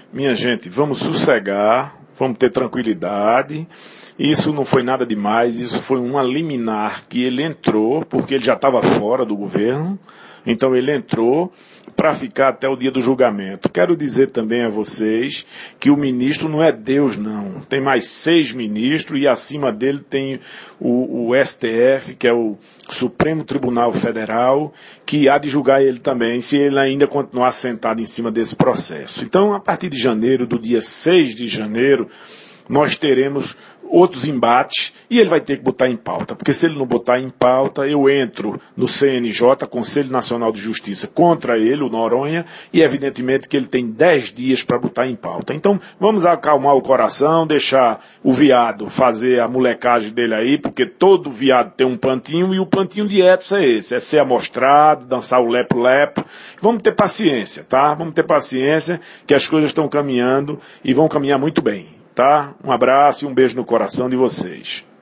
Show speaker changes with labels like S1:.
S1: minha gente, vamos sossegar, vamos ter tranquilidade. Isso não foi nada demais, isso foi uma liminar que ele entrou, porque ele já estava fora do governo, então ele entrou para ficar até o dia do julgamento. Quero dizer também a vocês que o ministro não é Deus, não. Tem mais 6 ministros e acima dele tem o STF, que é o Supremo Tribunal Federal, que há de julgar ele também, se ele ainda continuar sentado em cima desse processo. Então, a partir de janeiro, do dia 6 de janeiro, nós teremos outros embates e ele vai ter que botar em pauta, porque se ele não botar em pauta, eu entro no CNJ, Conselho Nacional de Justiça, contra ele, o Noronha, e evidentemente que ele tem 10 dias para botar em pauta. Então, vamos acalmar o coração, deixar o viado fazer a molecagem dele aí, porque todo viado tem um pantinho, e o pantinho de Edson é esse, é ser amostrado, dançar o lepo-lepo. Vamos ter paciência, tá? Vamos ter paciência, que as coisas estão caminhando e vão caminhar muito bem. Tá? Um abraço e um beijo no coração de vocês.